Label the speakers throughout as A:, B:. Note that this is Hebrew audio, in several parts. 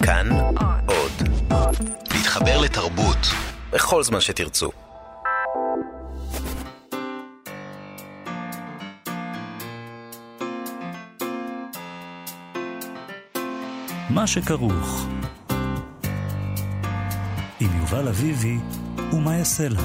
A: כאן עוד. להתחבר לתרבות בכל זמן שתרצו.
B: מה שכרוך עם יובל אביבי ומה יעשה לה.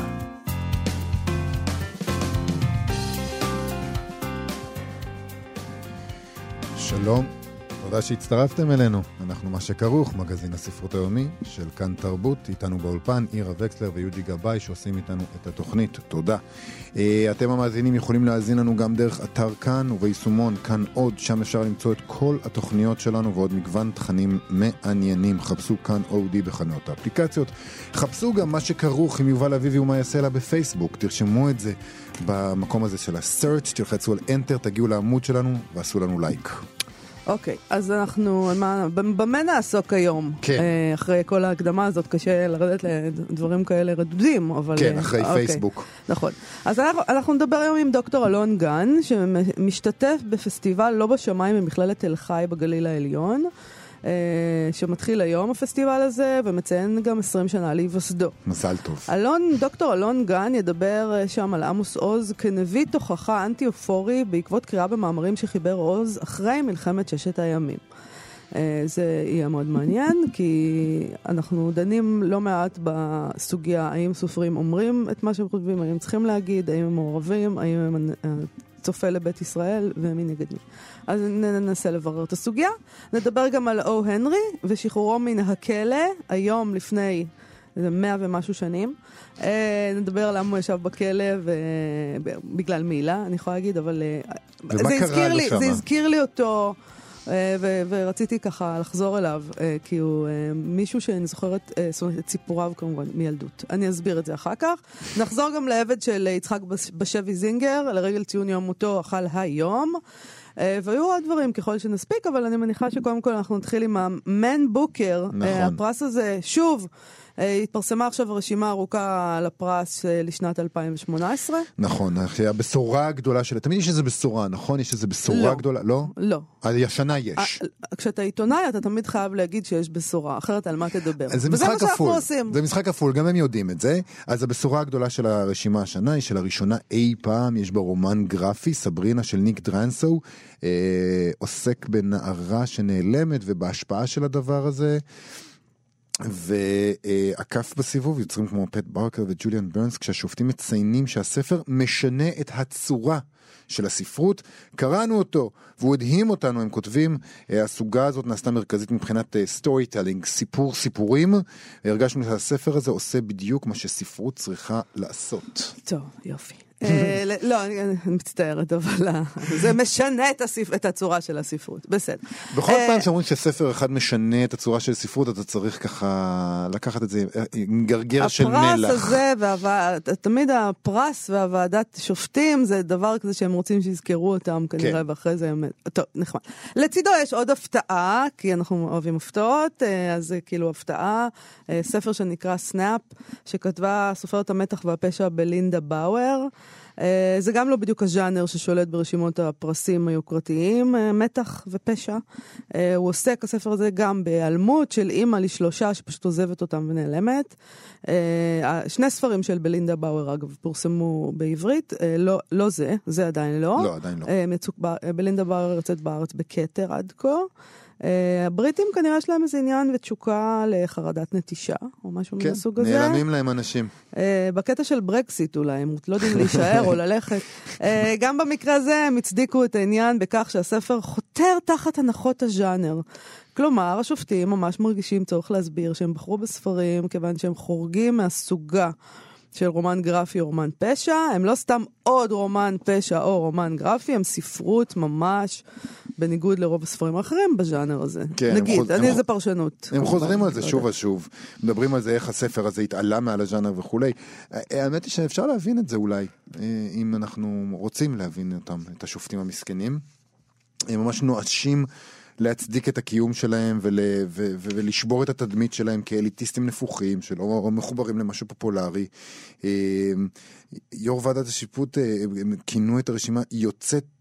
C: שלום, תודה שהצטרפתם אלינו. אנחנו מה שכרוך, מגזין הספרות היומי של כאן תרבות. איתנו באולפן אירה וקסלר ויוג'י גבאי שעושים איתנו את התוכנית. תודה. אתם המאזינים יכולים להאזין לנו גם דרך אתר כאן וביישומון כאן עוד, שם אפשר למצוא את כל התוכניות שלנו ועוד מגוון תכנים מעניינים. חפשו כאן אודי בחנויות האפליקציות. חפשו גם מה שכרוך עם יובל אביבי ומה יעשה לה בפייסבוק. תרשמו את זה במקום הזה של ה-search, תלחצו על enter, תגיעו לעמוד שלנו ועשו לנו לייק.
D: אוקיי, אז אנחנו, במה נעסוק היום?
C: כן.
D: אחרי כל ההקדמה הזאת קשה לרדת לדברים כאלה רדודים, אבל...
C: כן, אחרי פייסבוק.
D: נכון. אז אנחנו נדבר היום עם דוקטור אלון גן, שמשתתף בפסטיבל לא בשמיים במכללת תל חי בגליל העליון, שמתחיל היום הפסטיבל הזה, ומציין גם 20 שנה להיווסדו.
C: מזל טוב.
D: דוקטור אלון גן ידבר שם על עמוס עוז כנביא תוכחה אנטי-אופורי בעקבות קריאה במאמרים שחיבר עוז אחרי מלחמת ששת הימים. זה יהיה מאוד מעניין, כי אנחנו דנים לא מעט בסוגיה, האם סופרים אומרים את מה שהם חושבים, האם צריכים להגיד, האם הם מעורבים, האם הם צופה לבית ישראל, ומי נגד מי. אז ננסה לברר את הסוגיה. נדבר גם על או הנרי, ושחרורו מן הכלא, היום לפני 100 ומשהו שנים. נדבר למה הוא ישב בכלא, בגלל מילה, אני יכולה להגיד, אבל זה הזכיר לי אותו, ורציתי ככה לחזור אליו, כי הוא מישהו שאני זוכרת את סיפוריו כמובן מילדות. אני אסביר את זה אחר כך. נחזור גם לעבד של יצחק בשבי זינגר, לרגל ציון יום מותו אכל היום. והיו עוד דברים ככל שנספיק, אבל אני מניחה שקודם כל אנחנו נתחיל עם המן בוקר.
C: נכון.
D: הפרס הזה, שוב, התפרסמה עכשיו רשימה ארוכה לפרס לשנת 2018.
C: נכון, הבשורה הגדולה שלה, תמיד יש איזו בשורה, נכון? יש איזו בשורה גדולה, לא?
D: לא.
C: השנה יש.
D: כשאתה עיתונאי, אתה תמיד חייב להגיד שיש בשורה, אחרת על מה תדבר.
C: זה
D: וזה מה
C: משחק
D: שאנחנו
C: כפול.
D: עושים.
C: זה משחק כפול, גם הם יודעים את זה. אז הבשורה הגדולה של הרשימה השנה היא של הראשונה אי פעם, יש בה רומן גרפי, סברינה של ניק דרנסו, עוסק בנערה שנעלמת ובהשפעה של הדבר הזה. ועקף בסיבוב יוצרים כמו פט ברקר וג'וליאן ברנס, כשהשופטים מציינים שהספר משנה את הצורה של הספרות. קראנו אותו והוא הדהים אותנו. הם כותבים, הסוגה הזאת נעשתה מרכזית מבחינת סטורי טלינג, סיפורים. הרגשנו שהספר הזה עושה בדיוק מה שספרות צריכה לעשות.
D: טוב, יופי. לא, אני מצטערת, אבל זה משנה את הצורה של הספרות. בסדר.
C: בכל פעם שאומרים שספר אחד משנה את הצורה של ספרות, אתה צריך ככה לקחת את זה עם גרגר של מלח.
D: הפרס הזה, תמיד הפרס והוועדת שופטים, זה דבר כזה שהם רוצים שיזכרו אותם כנראה, ואחרי זה טוב, נחמד. לצידו יש עוד הפתעה, כי אנחנו אוהבים הפתעות, אז זה כאילו הפתעה, ספר שנקרא סנאפ, שכתבה סופרת המתח והפשע בלינדה באואר. זה גם לא בדיוק הז'אנר ששולט ברשימות הפרסים היוקרתיים, מתח ופשע. הוא עוסק, הספר הזה, גם בהיעלמות של אימא לשלושה שפשוט עוזבת אותם ונעלמת. שני ספרים של בלינדה באואר, אגב, פורסמו בעברית. לא זה עדיין לא.
C: לא, עדיין לא.
D: בלינדה באואר יוצאת בארץ בכתר עד כה. הבריטים כנראה יש להם איזה עניין ותשוקה לחרדת נטישה, או משהו מהסוג הזה.
C: נעלמים להם אנשים.
D: בקטע של ברקסיט אולי, הם לא יודעים להישאר או ללכת. גם במקרה הזה הם הצדיקו את העניין בכך שהספר חותר תחת הנחות הז'אנר. כלומר, השופטים ממש מרגישים צורך להסביר שהם בחרו בספרים, כיוון שהם חורגים מהסוגה של רומן גרפי או רומן פשע. הם לא סתם עוד רומן פשע או רומן גרפי, הם ספרות ממש בניגוד לרוב הספרים האחרים בז'אנר הזה.
C: כן,
D: נגיד, אני איזה פרשנות.
C: הם חוזרים על זה שוב ושוב. מדברים על זה, איך הספר הזה התעלה מעל הז'אנר וכולי. האמת היא שאפשר להבין את זה אולי, אם אנחנו רוצים להבין אותם, את השופטים המסכנים. הם ממש נואשים להצדיק את הקיום שלהם ולשבור את התדמית שלהם כאליטיסטים נפוחים, שלא מחוברים למשהו פופולרי. יו"ר ועדת השיפוט כינו את הרשימה יוצאת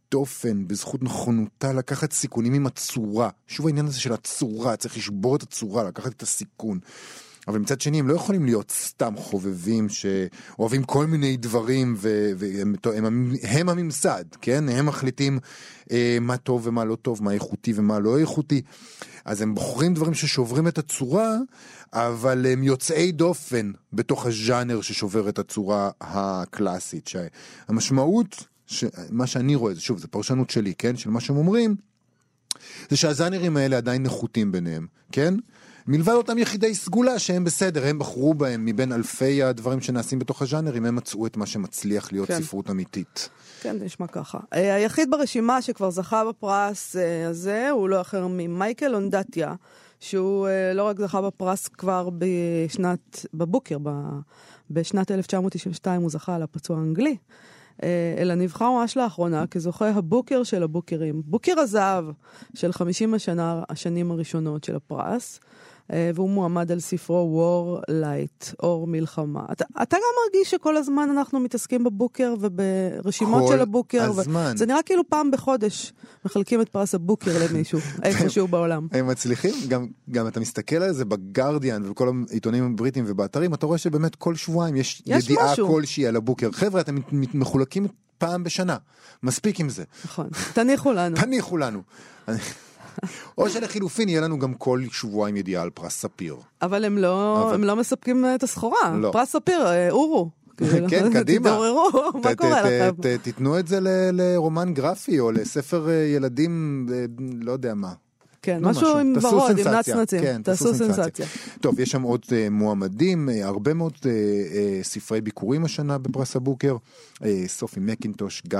C: דופן, בזכות נכונותה לקחת סיכונים עם הצורה. שוב העניין הזה של הצורה, צריך לשבור את הצורה, לקחת את הסיכון. אבל מצד שני, הם לא יכולים להיות סתם חובבים שאוהבים כל מיני דברים, והם הממסד, כן? הם מחליטים מה טוב ומה לא טוב, מה איכותי ומה לא איכותי. אז הם בוחרים דברים ששוברים את הצורה, אבל הם יוצאי דופן בתוך הז'אנר ששובר את הצורה הקלאסית. המשמעות, מה שאני רואה, שוב, זה פרשנות שלי, כן? של מה שהם אומרים, זה שהז'אנרים האלה עדיין נחותים ביניהם, כן? מלבד אותם יחידי סגולה שהם בסדר, הם בחרו בהם מבין אלפי הדברים שנעשים בתוך הז'אנרים, הם מצאו את מה שמצליח להיות ספרות אמיתית.
D: כן, נשמע ככה. היחיד ברשימה שכבר זכה בפרס הזה, הוא לא אחר ממייקל אונדטיה, שהוא לא רק זכה בפרס כבר בבוקר, בשנת 1992 הוא זכה על הפצוע האנגלי, אלא נבחר ממש לאחרונה כזוכה הבוקר של הבוקרים. בוקר הזהב של 50 השנים הראשונות של הפרס, והוא מועמד על ספרו War Light, אור מלחמה. אתה גם מרגיש שכל הזמן אנחנו מתעסקים בבוקר וברשימות של הבוקר. זה נראה כאילו פעם בחודש מחלקים את פרס הבוקר למישהו, איפשהו בעולם.
C: הם מצליחים, גם אתה מסתכל על זה בגרדיאן ובכל העיתונים הבריטים ובאתרים, אתה רואה שבאמת כל שבועיים יש ידיעה כלשהי על הבוקר. חבר'ה, אתם מחולקים פעם בשנה. מספיק עם זה.
D: נכון. תניחו לנו.
C: תניחו לנו. או שלחילופין יהיה לנו גם כל שבועיים ידיעה על פרס ספיר.
D: אבל הם לא מספקים את הסחורה.
C: לא.
D: פרס ספיר, אורו.
C: כן, קדימה.
D: תתעוררו, מה קורה לכם?
C: תיתנו את זה לרומן גרפי או לספר ילדים, לא יודע מה.
D: כן, משהו עם ורוד, עם נצנצים.
C: כן,
D: תעשו סנסציה.
C: טוב, יש שם עוד מועמדים, הרבה מאוד ספרי ביקורים השנה בפרס הבוקר, סופי מקינטוש, גיא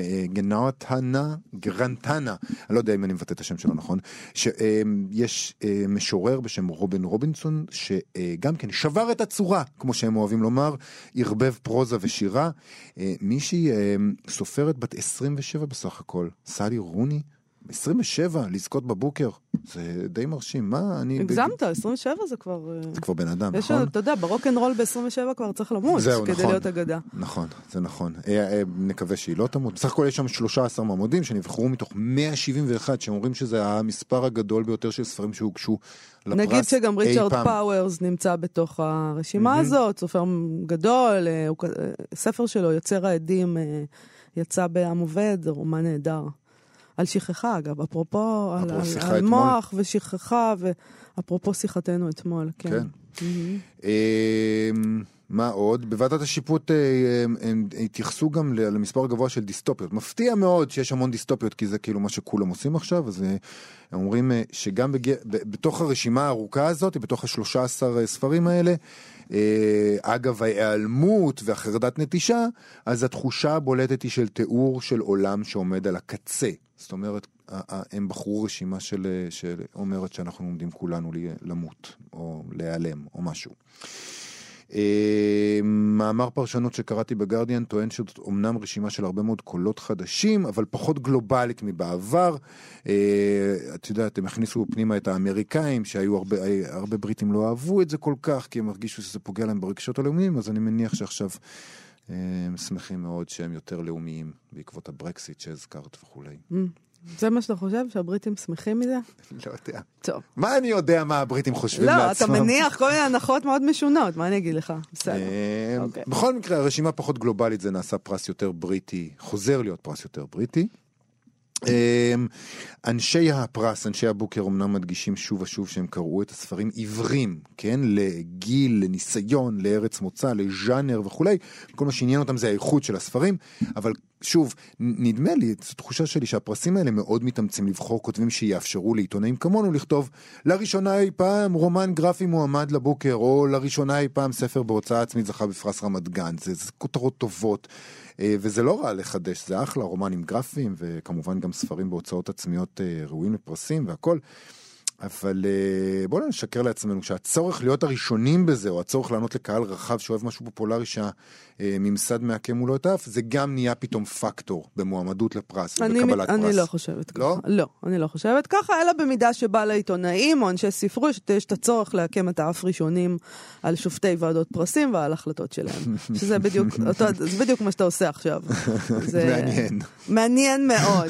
C: גרנטנה, אני לא יודע אם אני מבטא את השם שלו נכון, שיש משורר בשם רובין רובינסון, שגם כן שבר את הצורה, כמו שהם אוהבים לומר, ערבב פרוזה ושירה, מישהי סופרת בת 27 בסך הכל, סלי רוני, 27, לזכות בבוקר, זה די מרשים. מה, אני...
D: הגזמת, 27 זה כבר...
C: זה כבר בן אדם, נכון?
D: אתה יודע, ברוק'נ'רול ב-27 כבר צריך למות, כדי להיות אגדה.
C: נכון, זה נכון. נקווה שהיא לא תמות. בסך הכל יש שם 13 מעמודים שנבחרו מתוך 171, שאומרים שזה המספר הגדול ביותר של ספרים שהוגשו לפרס אי פעם. נגיד
D: שגם ריצ'רד פאוורס נמצא בתוך הרשימה הזאת, סופר גדול, ספר שלו, יוצר העדים, יצא בעם עובד, רומן נהדר. על שכחה, אגב, אפרופו על מוח ושכחה, ואפרופו שיחתנו אתמול, כן.
C: מה עוד? בוועדת השיפוט הם התייחסו גם למספר גבוה של דיסטופיות. מפתיע מאוד שיש המון דיסטופיות, כי זה כאילו מה שכולם עושים עכשיו, אז הם אומרים שגם בתוך הרשימה הארוכה הזאת, בתוך ה-13 ספרים האלה, אגב ההיעלמות והחרדת נטישה, אז התחושה הבולטת היא של תיאור של עולם שעומד על הקצה. זאת אומרת, הם בחרו רשימה שאומרת שאנחנו עומדים כולנו למות, או להיעלם, או משהו. מאמר פרשנות שקראתי בגרדיאן טוען שזאת אומנם רשימה של הרבה מאוד קולות חדשים, אבל פחות גלובלית מבעבר. את יודעת, הם הכניסו פנימה את האמריקאים, שהיו הרבה בריטים לא אהבו את זה כל כך, כי הם הרגישו שזה פוגע להם ברגשות הלאומיים, אז אני מניח שעכשיו הם שמחים מאוד שהם יותר לאומיים בעקבות הברקסיט שהזכרת וכו'.
D: זה מה שאתה חושב? שהבריטים שמחים מזה?
C: לא יודע.
D: טוב.
C: מה אני יודע מה הבריטים חושבים
D: לעצמם?
C: לעצמם?
D: לא, אתה מניח כל מיני הנחות מאוד משונות. מה אני אגיד לך? בסדר.
C: בכל מקרה, הרשימה פחות גלובלית, זה נעשה פרס יותר בריטי, חוזר להיות פרס יותר בריטי. אנשי הפרס, אנשי הבוקר אמנם מדגישים שוב ושוב שהם קראו את הספרים עיוורים, כן? לגיל, לניסיון, לארץ מוצא, לז'אנר וכו'. כל מה שעניין אותם זה האיכות של הספרים, אבל שוב, נדמה לי, זו תחושה שלי שהפרסים האלה מאוד מתאמצים לבחור כותבים שיאפשרו לעיתונאים כמונו לכתוב לראשונה אי פעם רומן גרפי מועמד לבוקר, או לראשונה אי פעם ספר בהוצאה עצמית זכה בפרס רמת גן. זה כותרות טובות. וזה לא רע לחדש, זה אחלה, רומנים גרפיים, וכמובן גם ספרים בהוצאות עצמיות ראויים לפרסים והכל. אבל בואו נשקר לעצמנו, שהצורך להיות הראשונים בזה, או הצורך לענות לקהל רחב שאוהב משהו פופולרי שהממסד מעקם מולו את האף, זה גם נהיה פתאום פקטור במועמדות לפרס ובקבלת פרס.
D: אני לא חושבת ככה.
C: לא?
D: לא, אני לא חושבת ככה, אלא במידה שבא לעיתונאים או אנשי ספרות, יש את הצורך להקם את האף ראשונים על שופטי ועדות פרסים ועל החלטות שלהם. שזה בדיוק מה שאתה עושה עכשיו.
C: מעניין.
D: מעניין מאוד.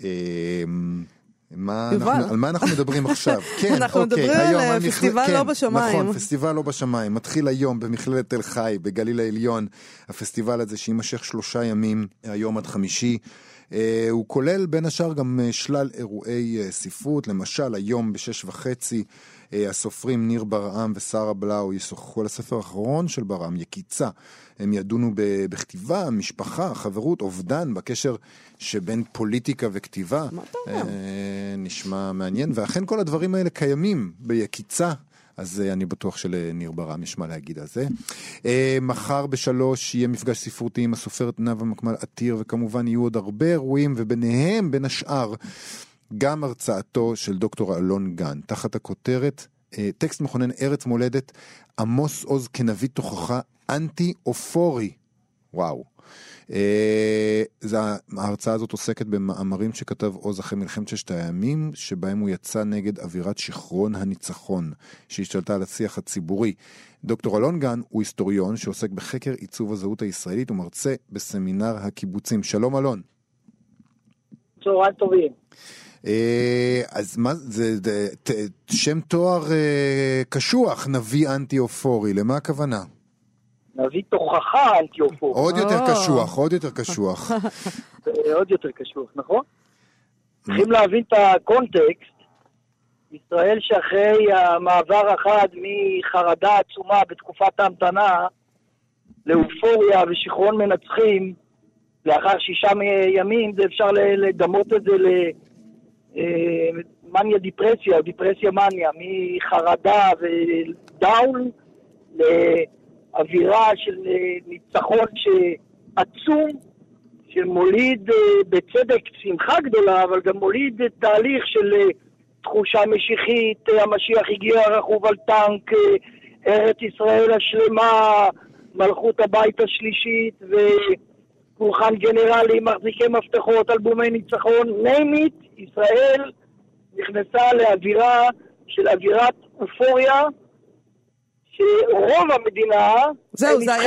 C: על מה אנחנו מדברים עכשיו?
D: אנחנו מדברים על פסטיבל לא בשמיים.
C: נכון, פסטיבל לא בשמיים. מתחיל היום במכללת תל חי, בגליל העליון. הפסטיבל הזה שימשך 3 ימים, היום עד 5. הוא כולל בין השאר גם שלל אירועי ספרות, למשל היום ב6:30 הסופרים ניר ברעם ושרה בלאו ישוחחו על הספר האחרון של ברעם, יקיצה. הם ידונו בכתיבה, משפחה, חברות, אובדן, בקשר שבין פוליטיקה וכתיבה.
D: מה אתה אומר?
C: נשמע מעניין, ואכן כל הדברים האלה קיימים ביקיצה, אז אני בטוח שלניר ברעם יש מה להגיד על זה. מחר ב3 יהיה מפגש ספרותי עם הסופרת נאוה מקמל עתיר, וכמובן יהיו עוד הרבה אירועים, וביניהם, בין השאר, גם הרצאתו של דוקטור אלון גן, תחת הכותרת, טקסט מכונן ארץ מולדת, עמוס עוז כנביא תוכחה אנטי-אופורי. וואו. ההרצאה הזאת עוסקת במאמרים שכתב עוז אחרי מלחמת 6 הימים, שבהם הוא יצא נגד אווירת שכרון הניצחון, שהשתלטה על השיח הציבורי. דוקטור אלון גן הוא היסטוריון שעוסק בחקר עיצוב הזהות הישראלית, ומרצה בסמינר הקיבוצים. שלום אלון.
E: צהריים טובים.
C: אז מה, זה שם תואר קשוח, נביא אנטי-אופורי, למה הכוונה?
E: נביא תוכחה אנטי-אופורי.
C: עוד יותר קשוח, עוד יותר קשוח.
E: עוד יותר קשוח, נכון? צריכים להבין את הקונטקסט. ישראל שאחרי המעבר אחד מחרדה עצומה בתקופת ההמתנה, לאופוריה ושכרון מנצחים, לאחר 6 ימים, זה אפשר לדמות את זה למניה דיפרסיה, או דיפרסיה מניה, מחרדה ודאון לאווירה של ניצחון שעצום, שמוליד בצדק שמחה גדולה, אבל גם מוליד תהליך של תחושה משיחית, המשיח הגיע רכוב על טנק, ארץ ישראל השלמה, מלכות הבית השלישית, פולחן גנרלי, מחזיקי מפתחות, אלבומי ניצחון, name it, ישראל נכנסה לאווירה של אווירת אופוריה, שרוב המדינה...
D: זהו, זה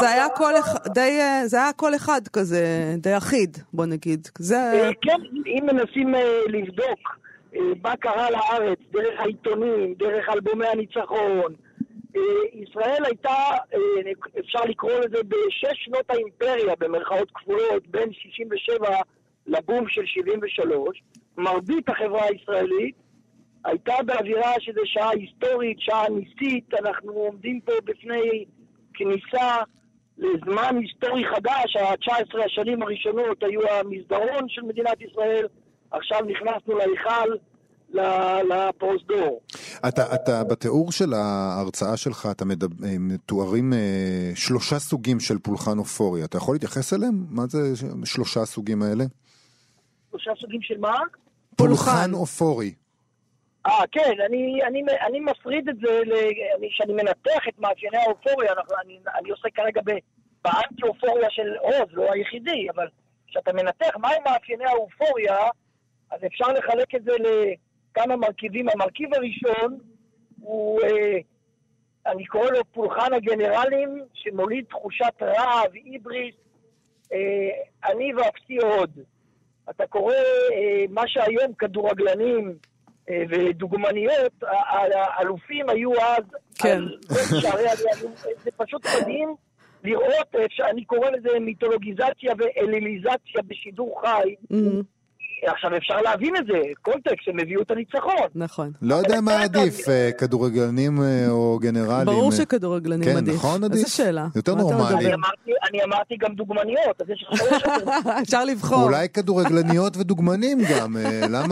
D: היה כל אחד כזה, די אחיד, בוא נגיד.
E: כן, אם מנסים לבדוק מה קרה לארץ, דרך העיתונים, דרך אלבומי הניצחון, ישראל הייתה, אפשר לקרוא לזה, ב6 שנות האימפריה, במרכאות כפולות, בין 67 לבום של 73, מרבית החברה הישראלית הייתה באווירה שזה שעה היסטורית, שעה ניסית, אנחנו עומדים פה בפני כניסה לזמן היסטורי חדש, ה-19 השנים הראשונות היו המסדרון של מדינת ישראל, עכשיו נכנסנו להיכל, לפרוסדור.
C: אתה בתיאור של ההרצאה שלך, אתה מתוארים 3 סוגים של פולחן אופורי. אתה יכול להתייחס אליהם? מה זה 3 הסוגים האלה?
E: 3 סוגים של מה?
C: פולחן אופורי.
E: כן, אני מפריד את זה, שאני מנתח את מאפייני האופוריה, אני עושה כרגע באנטי-אופוריה של עוז, לא היחידי, אבל כשאתה מנתח מהם מאפייני האופוריה, אז אפשר לחלק את זה לכמה מרכיבים. המרכיב הראשון הוא, אני קורא לו פולחן הגנרלים, שמוליד תחושת רעב, היבריס, אני ואפסי עוד. אתה קורא מה שהיום כדורגלנים ודוגמניות, האלופים היו אז,
D: כן.
E: זה פשוט מדהים לראות, אני קורא לזה מיתולוגיזציה ואליליזציה בשידור חי, עכשיו אפשר להבין את זה, קונטקסט, הם הביאו את הניצחון.
D: נכון.
C: לא יודע מה עדיף, כדורגלנים או גנרלים.
D: ברור שכדורגלנים עדיף.
C: כן, נכון עדיף.
D: איזה שאלה.
C: יותר נורמלי.
E: אני אמרתי גם דוגמניות, אז יש לך 3.
D: אפשר לבחור.
C: אולי כדורגלניות ודוגמנים גם, למה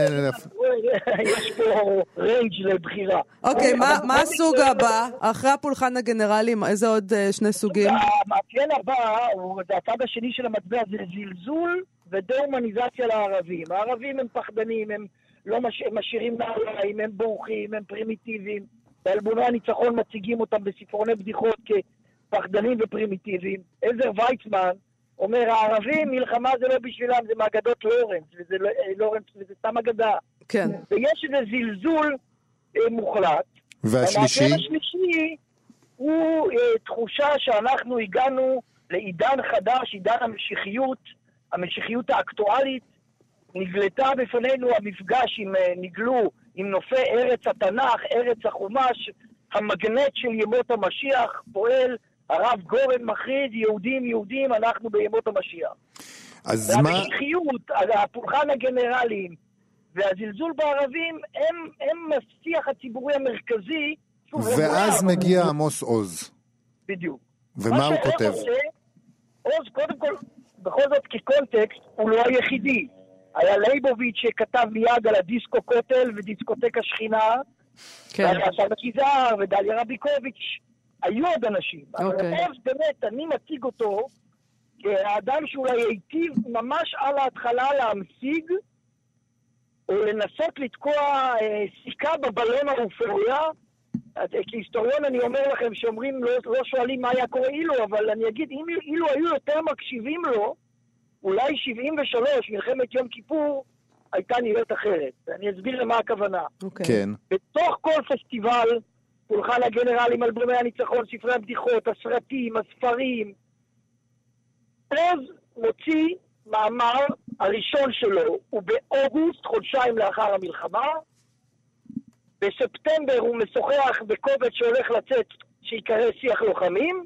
E: יש פה ריינג' לבחירה.
D: אוקיי, מה הסוג הבא? אחרי הפולחן הגנרלים, איזה עוד 2 סוגים?
E: המאפיין הבא, זה הצד השני של המטבע, זה זלזול ודה-הומניזציה לערבים. הערבים הם פחדנים, הם לא משאירים נעליים, הם בורחים, הם פרימיטיביים. באלבומי הניצחון מציגים אותם בספרוני בדיחות כפחדנים ופרימיטיביים. עזר ויצמן אומר, הערבים, מלחמה זה לא בשבילם, זה מאגדות לורנס, וזה סתם אגדה.
D: כן.
E: ויש איזה זלזול מוחלט.
C: והשלישי?
E: המאפיין השלישי הוא תחושה שאנחנו הגענו לעידן חדש, עידן המשיחיות האקטואלית. נגלתה בפנינו המפגש נגלו עם נופי ארץ התנ"ך, ארץ החומש, המגנט של ימות המשיח, פועל, הרב גורן מכריז, יהודים, אנחנו בימות המשיח.
C: אז מה...
E: והמשיחיות, הפולחן הגנרליים והזלזול בערבים הם השיח הציבורי המרכזי.
C: ואז מגיע עמוס עוז.
E: בדיוק.
C: ומה הוא כותב?
E: עוז, קודם כל, בכל זאת כקונטקסט, הוא לא היחידי. היה לייבוביץ' שכתב מיד על הדיסקו קוטל ודיסקוטקה שכינה, והיה סבא קיזר ודליה רביקוביץ', היו עוד אנשים. אבל אז באמת, אני מציג אותו כאדם שאולי היטיב ממש על ההתחלה להמשיג, או לנסות לתקוע סיכה בבלון האופוריה. כהיסטוריון אני אומר לכם שאומרים, לא שואלים מה היה קורה אילו, אבל אני אגיד, אילו היו יותר מקשיבים לו, אולי 73, מלחמת יום כיפור, הייתה נראית אחרת. אני אסביר למה הכוונה.
C: כן.
E: בתוך כל פסטיבל, פולחן הגנרלים, אלבומי הניצחון, ספרי הבדיחות, הסרטים, הספרים, אז מוציא מאמר הראשון שלו, הוא באוגוסט, חודשיים לאחר המלחמה. בספטמבר הוא משוחח בקובץ שהולך לצאת, שיקרא שיח לוחמים,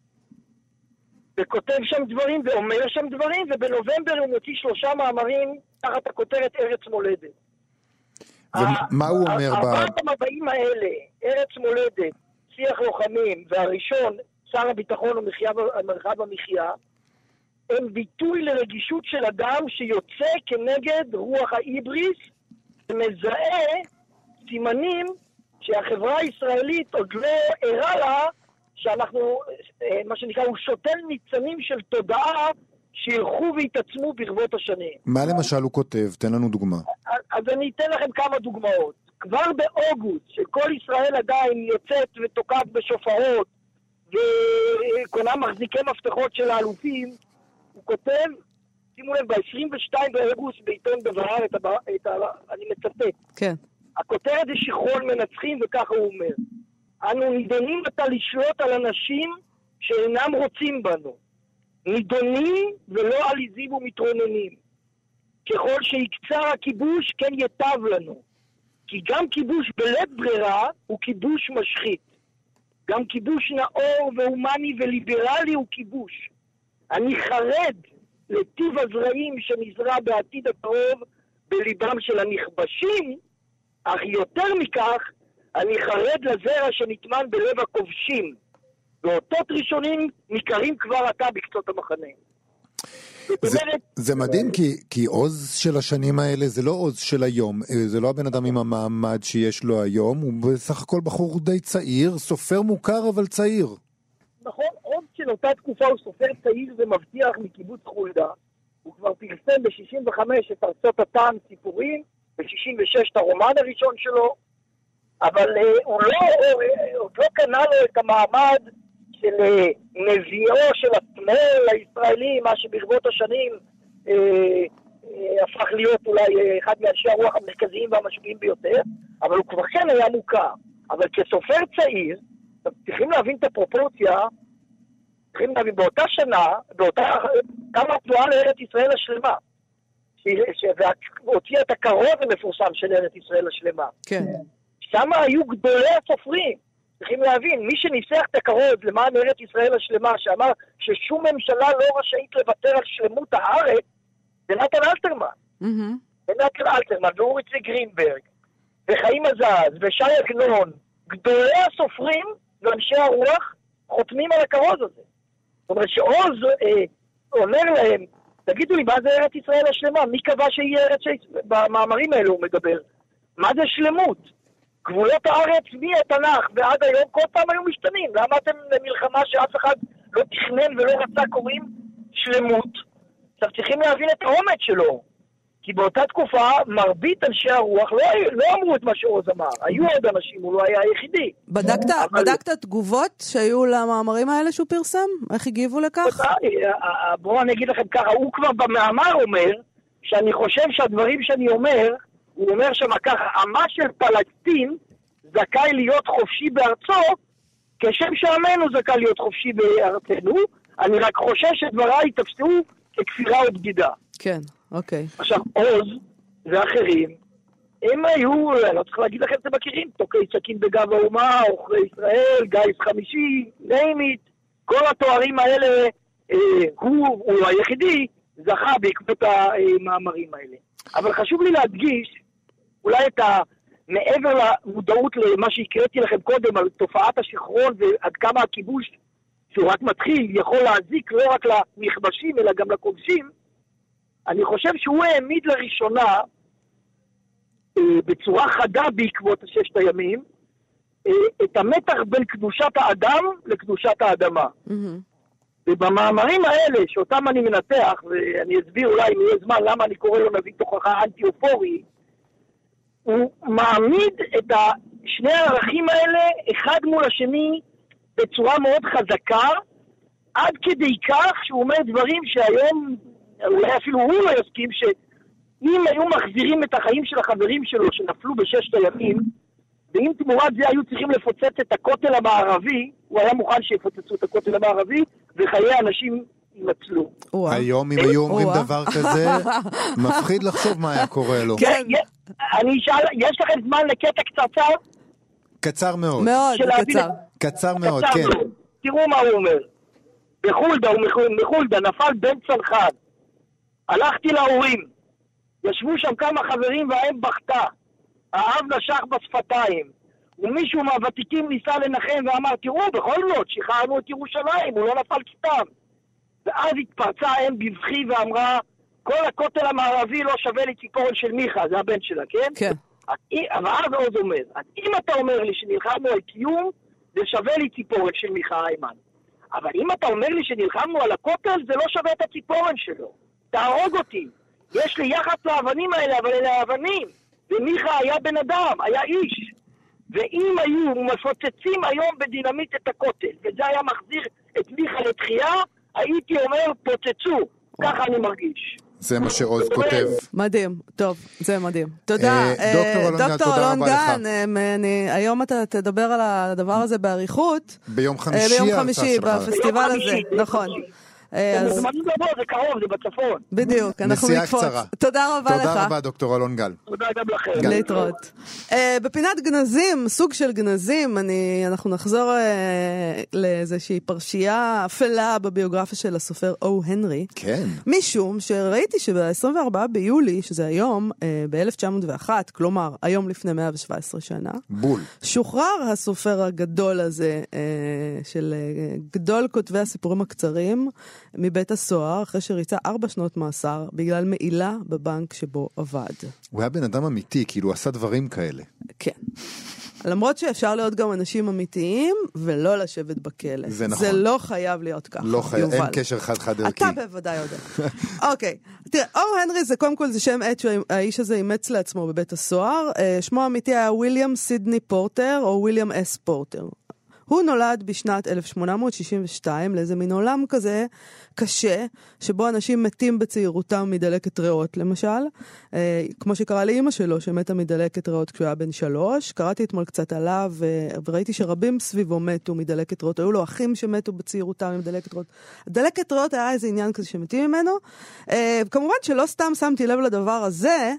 E: וכותב שם דברים ואומר שם דברים, ובנובמבר הוא מוציא 3 מאמרים תחת הכותרת ארץ מולדת.
C: ומה הוא אומר?
E: 4 המבאים האלה, ארץ מולדת, שיח לוחמים, והראשון, שר הביטחון ומרחב המחיה, הם ביטוי לרגישות של אדם שיוצא כנגד רוח האיבריס, ומזהה סימנים שהחברה הישראלית עוד לא ערה לה, שאנחנו, מה שנקרא, הוא שותל ניצנים של תודעה שילכו והתעצמו ברבות השנים.
C: מה למשל הוא כותב? תן לנו דוגמה.
E: אז אני אתן לכם כמה דוגמאות. כבר באוגוסט, שכל ישראל עדיין יוצאת ותוקעת בשופרות, וקונה מחזיקי מפתחות של האלופים, הוא כותב, שימו לב, ב-22 באוגוסט בעיתון דבר, אני מצטט.
D: כן.
E: הכותרת זה שכרון מנצחים, וככה הוא אומר. אנו נידונים עתה לשלוט על אנשים שאינם רוצים בנו. נידונים ולא עליזים ומתרוננים. ככל שיקצר הכיבוש, כן יטב לנו. כי גם כיבוש בלית ברירה הוא כיבוש משחית. גם כיבוש נאור והומני וליברלי הוא כיבוש. אני חרד לטיב הזרעים שנזרע בעתיד הקרוב בליבם של הנכבשים, אך יותר מכך, אני חרד לזרע שנטמן בלב הכובשים. ואותות ראשונים ניכרים כבר עתה בקצות המחנה.
C: זה מדהים, כי עוז של השנים האלה זה לא עוז של היום, זה לא הבן אדם עם המעמד שיש לו היום, הוא בסך הכל בחור די צעיר, סופר מוכר אבל צעיר. נכון,
E: עוז של אותה תקופה הוא סופר צעיר ומבטיח מקיבוץ חולדה. הוא כבר פרסם ב-65 את ארצות הטעם סיפורים, ב-66 את הרומן הראשון שלו, אבל הוא עוד לא קנה לו את המעמד של נביאו של השמאל הישראלי, מה שברבות השנים הפך להיות אולי אחד מאנשי הרוח המרכזיים והמשפיעים ביותר, אבל הוא כבר כן היה מוכר. אבל כסופר צעיר, צריכים להבין את הפרופורציה, צריכים להבין באותה שנה, כמה התנועה לארץ ישראל השלמה, והוציאה את הכרוז המפורסם של ארץ ישראל השלמה.
D: כן.
E: שם היו גדולי הסופרים. צריכים להבין, מי שניסח את הכרוז למען ארץ ישראל השלמה, שאמר ששום ממשלה לא רשאית לוותר על שלמות הארץ, זה נתן אלתרמן. זה נתן אלתרמן, ואורי צבי גרינברג, וחיים עזז, ושי עגנון, גדולי הסופרים ואנשי הרוח חותמים על הכרוז הזה. זאת אומרת שעוז אומר להם, תגידו לי, מה זה ארץ ישראל השלמה? מי קבע שיהיה ארץ במאמרים האלו הוא מדבר? מה זה שלמות? גבולות הארץ מהתנ"ך ועד היום כל פעם היו משתנים. למה אתם למלחמה שאף אחד לא תכנן ולא רצה קוראים שלמות? עכשיו צריכים להבין את העומד שלו. כי באותה תקופה מרבית אנשי הרוח לא אמרו את מה שעוז אמר. היו עוד אנשים, הוא לא היה היחידי.
D: בדקת תגובות שהיו למאמרים האלה שהוא פרסם? איך הגיבו לכך?
E: בואו אני אגיד לכם ככה, הוא כבר במאמר אומר, שאני חושב שהדברים שאני אומר, הוא אומר שם ככה, עמה של פלסטין זכאי להיות חופשי בארצו, כשם שעמנו זכאי להיות חופשי בארצנו, אני רק חושב שדבריי יתפסו ככפירה או בגידה.
D: כן, אוקיי.
E: עכשיו, עוז ואחרים, הם היו, אני לא צריך להגיד לכם, אתם מכירים, תוקי סכין בגב האומה, עוכרי ישראל, גיס חמישי, ניימית, כל התוארים האלה, הוא היחידי, זכה בעקבות המאמרים האלה. אבל חשוב לי להדגיש, אולי מעבר למודעות למה שהקראתי לכם קודם, על תופעת השחרון ועד כמה הכיבוש, שהוא רק מתחיל, יכול להזיק לא רק למכבשים, אלא גם לכובשים, אני חושב שהוא העמיד לראשונה, בצורה חדה בעקבות 6 הימים, את המתח בין קדושת האדם לקדושת האדמה. ובמאמרים האלה, שאותם אני מנתח, ואני אסביר אולי אם יהיה זמן למה אני קורא לו נביא תוכחה אנטי-אופורי, הוא מעמיד את שני הערכים האלה, אחד מול השני, בצורה מאוד חזקה, עד כדי כך שהוא אומר דברים שהיום, אולי אפילו הוא לא יסכים, שאם היו מחזירים את החיים של החברים שלו שנפלו ב6 הימים, ואם תמורת זה היו צריכים לפוצץ את הכותל המערבי, הוא היה מוכן שיפוצצו את הכותל המערבי, וחיי אנשים ינצלו.
C: היום אם היו אומרים דבר כזה, מפחיד לחשוב מה היה קורה לו.
E: אני אשאל, יש לכם זמן לקטע קצרצר?
C: קצר מאוד.
D: מאוד קצר.
C: קצר מאוד, כן.
E: תראו מה הוא אומר. בחולדה נפל בן צנחן. הלכתי להורים. ישבו שם כמה חברים והאם בכתה. האב נשך בשפתיים. ומישהו מהוותיקים ניסה לנחם ואמר, תראו, בכל זאת, שחררנו את ירושלים, הוא לא נפל סתם. ואז התפרצה האם בבכי ואמרה, כל הכותל המערבי לא שווה לי ציפורן של מיכה, זה הבן שלה, כן?
D: כן.
E: אבל אז עוד אומר, אם אתה אומר לי שנלחמנו על קיום, זה שווה לי ציפורן של מיכה האימן. אבל אם אתה אומר לי שנלחמנו על הכותל, זה לא שווה את הציפורן שלו. תהרוג אותי. יש לי יחס לאבנים האלה, אבל אלה אבנים. ומיכה היה בן אדם, היה איש. ואם היו מפוצצים היום בדינמיט את הכותל, וזה היה מחזיר את מיכה לתחייה, הייתי אומר, פוצצו. ככה אני מרגיש.
C: זה מה שעוז כותב.
D: מדהים, טוב, זה מדהים. תודה. דוקטור אלון גן, היום אתה תדבר על הדבר הזה בעריכות.
C: ביום חמישי
D: בפסטיבל הזה, נכון.
E: זה זמנים לבוא, זה קרוב, זה בצפון.
D: בדיוק, אנחנו נקפוץ. תודה רבה לך.
C: תודה רבה, דוקטור אלון גל.
E: תודה גם לכם.
D: להתראות. בפינת גנזים, סוג של גנזים, אנחנו נחזור לאיזושהי פרשייה אפלה בביוגרפיה של הסופר או הנרי.
C: כן.
D: משום שראיתי שב-24 ביולי, שזה היום, ב-1901, כלומר, היום לפני 117 שנה,
C: בול.
D: שוחרר הסופר הגדול הזה, של גדול כותבי הסיפורים הקצרים, מבית הסוהר, אחרי שריצה 4 שנות מאסר, בגלל מעילה בבנק שבו עבד.
C: הוא היה בן אדם אמיתי, כאילו הוא עשה דברים כאלה.
D: כן. למרות שאפשר להיות גם אנשים אמיתיים, ולא לשבת בכלא.
C: זה נכון.
D: זה לא חייב להיות ככה.
C: לא חייב, אין קשר חד ערכי.
D: אתה בוודאי יודע. אוקיי. תראה, או הנרי זה קודם כל זה שם עת שהאיש הזה אימץ לעצמו בבית הסוהר. שמו האמיתי היה וויליאם סידני פורטר, או וויליאם אס פורטר. הוא נולד בשנת 1862 לאיזה מין עולם כזה קשה, שבו אנשים מתים בצעירותם מדלקת ריאות, למשל. כמו שקרה לאמא שלו, שמתה מדלקת ריאות כשהוא היה בן 3. קראתי אתמול קצת עליו, וראיתי שרבים סביבו מתו מדלקת ריאות. היו לו אחים שמתו בצעירותם מדלקת ריאות. דלקת ריאות היה איזה עניין כזה שמתים ממנו. כמובן שלא סתם שמתי לב לדבר הזה,